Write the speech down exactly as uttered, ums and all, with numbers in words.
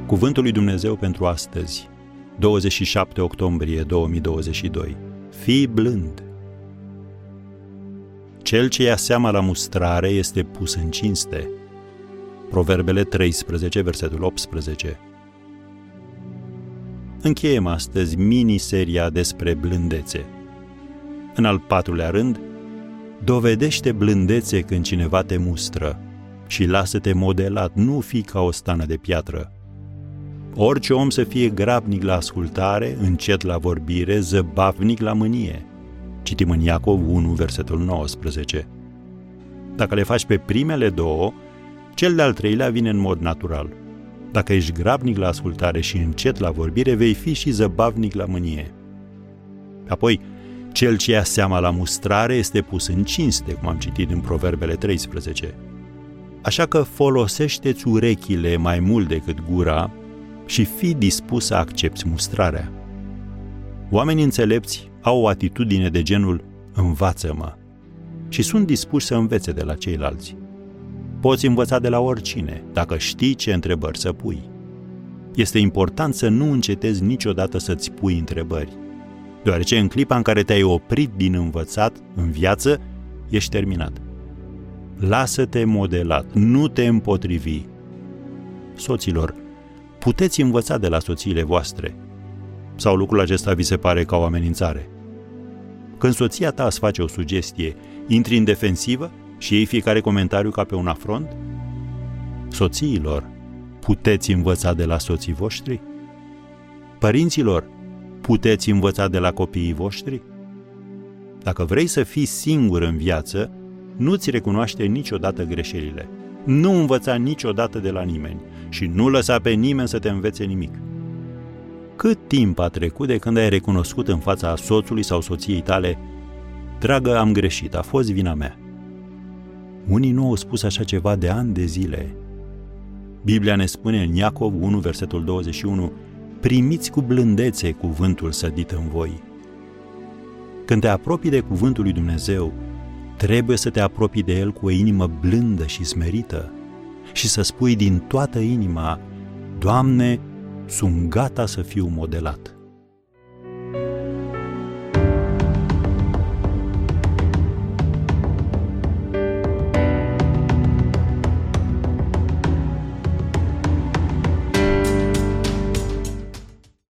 Cuvântul lui Dumnezeu pentru astăzi, douăzeci și șapte octombrie două mii douăzeci și doi. Fii blând. Cel ce ia seama la mustrare este pus în cinste. Proverbele treisprezece, versetul optsprezece. Încheiem astăzi mini-seria despre blândețe. În al patrulea rând, dovedește blândețe când cineva te mustră și lasă-te modelat, nu fi ca o stană de piatră. Orice om să fie grabnic la ascultare, încet la vorbire, zăbavnic la mânie. Citim în Iacov unu, versetul nouăsprezece. Dacă le faci pe primele două, cel de-al treilea vine în mod natural. Dacă ești grabnic la ascultare și încet la vorbire, vei fi și zăbavnic la mânie. Apoi, cel ce ia seama la mustrare este pus în cinste, cum am citit în Proverbele treisprezece. Așa că folosește-ți urechile mai mult decât gura și fii dispus să accepți mustrarea. Oamenii înțelepți au o atitudine de genul învață-mă și sunt dispuși să învețe de la ceilalți. Poți învăța de la oricine, dacă știi ce întrebări să pui. Este important să nu încetezi niciodată să-ți pui întrebări, deoarece în clipa în care te-ai oprit din învățat în viață, ești terminat. Lasă-te modelat, nu te împotrivi. Soților, puteți învăța de la soțiile voastre. Sau lucrul acesta vi se pare ca o amenințare? Când soția ta îți face o sugestie, intri în defensivă și iei fiecare comentariu ca pe un afront? Soțiilor, puteți învăța de la soții voștri? Părinților, puteți învăța de la copiii voștri? Dacă vrei să fii singur în viață, nu-ți recunoaște niciodată greșelile. Nu învăța niciodată de la nimeni și nu lăsa pe nimeni să te învețe nimic. Cât timp a trecut de când ai recunoscut în fața soțului sau soției tale: dragă, am greșit, a fost vina mea? Unii nu au spus așa ceva de ani de zile. Biblia ne spune în Iacov unu, versetul douăzeci și unu: primiți cu blândețe cuvântul sădit în voi. Când te apropii de cuvântul lui Dumnezeu, trebuie să te apropii de el cu o inimă blândă și smerită și să spui din toată inima: Doamne, sunt gata să fiu modelat.